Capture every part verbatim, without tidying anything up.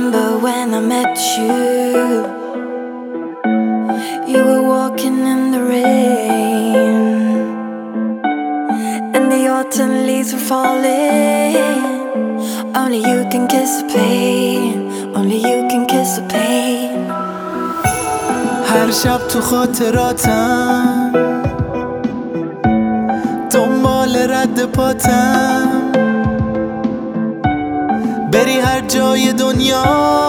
remember when I met you. You were walking in the rain, and the autumn leaves were falling. Only you can kiss the pain. Only you can kiss the pain. هر شب تو خاطراتم دنبال رد پاتم، بری هر جای دنیا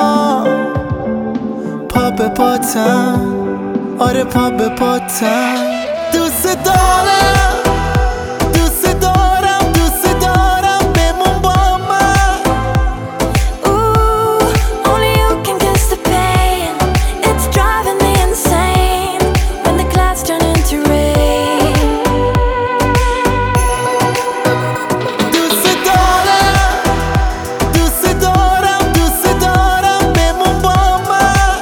پا به پاتم، آره پا به پاتم. دوست دارم دوست دارم دوست دارم بمون با من. Ooh, only you can kiss the pain. It's driving me insane when the clouds turn into rain. دوست دارم دوست دارم دوست دارم بمون با من.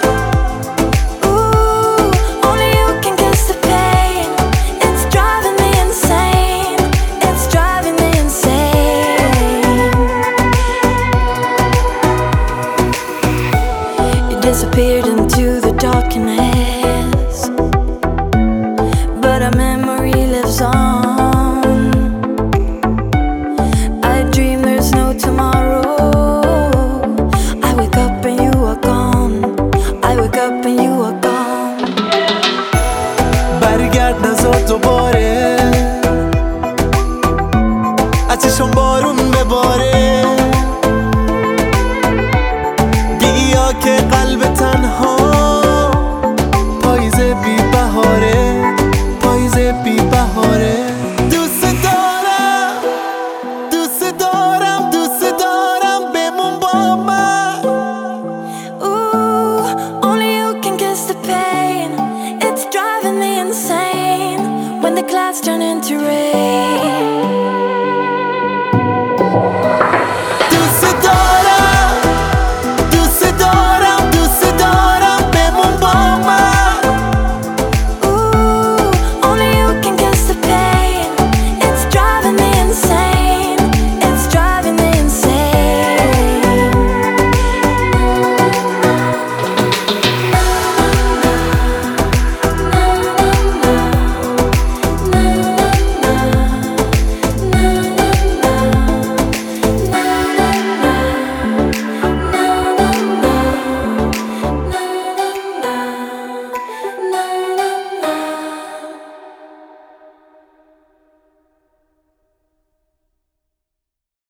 Ooh, only you can kiss the pain. It's driving me insane. It's driving me insane. You disappeared into the darkness, but our memory lives on. I dream there's no tomorrow. I wake up and you are gone. I wake up and you are gone. برگرد نزار دوباره، از چشم بارون بباره.